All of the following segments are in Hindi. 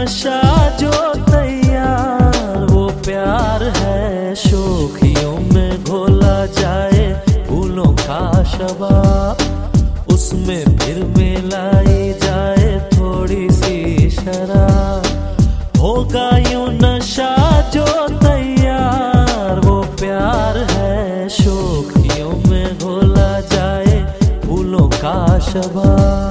नशा जो तैयार वो प्यार है। शोखियों में घोला जाए फूलों का शबाब, उसमें फिर मिलाई जाए थोड़ी सी शराब। होगा यूं नशा जो तैयार वो प्यार है। शोखियों में घोला जाए फूलों का शबाब।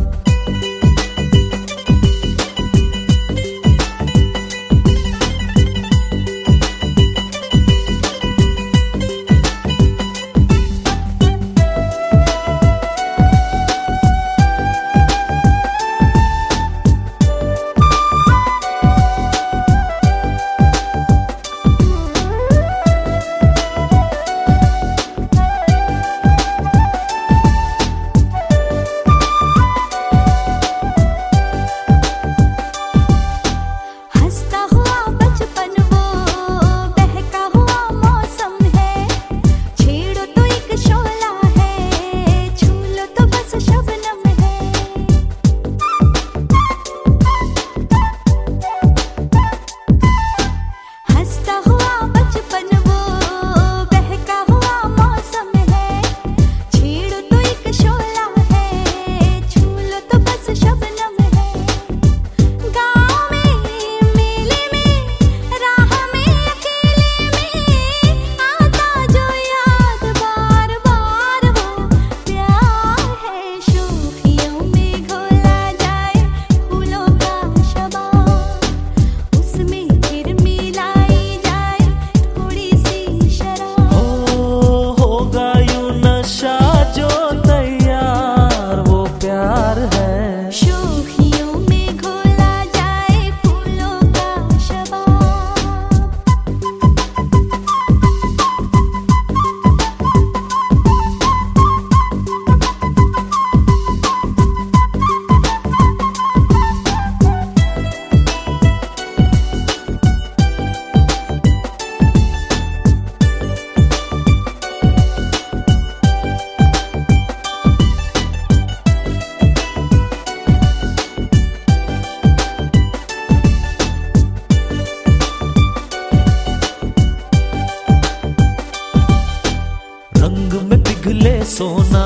सोना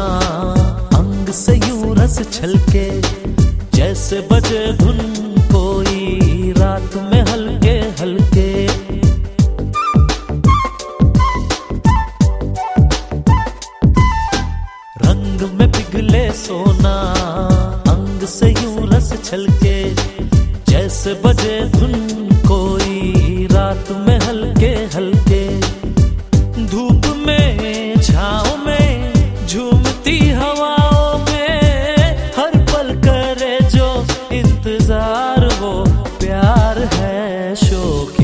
अंग से यूं रस छलके, जैसे बजे धुन कोई रात में हल्के हल्के। रंग में पिघले सोना अंग से यूं रस छलके, जैसे बजे धुन कोई रात में हल्के हल्के। धूप में छाँव में झूमती हवाओं में हर पल करे जो इंतजार वो प्यार है। शोक